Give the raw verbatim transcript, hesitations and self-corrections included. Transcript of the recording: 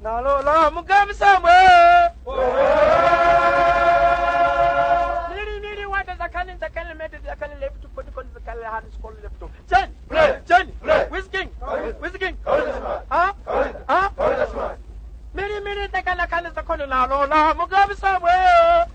Na lo la mugam somewhere. Niri niri wada zakani zakani mede zakani left to put on zakani hand school left to. Jen, Jen, whisking, whisking. Huh? Huh? Miri miri zakani zakani zakani na lo la mugam somewhere.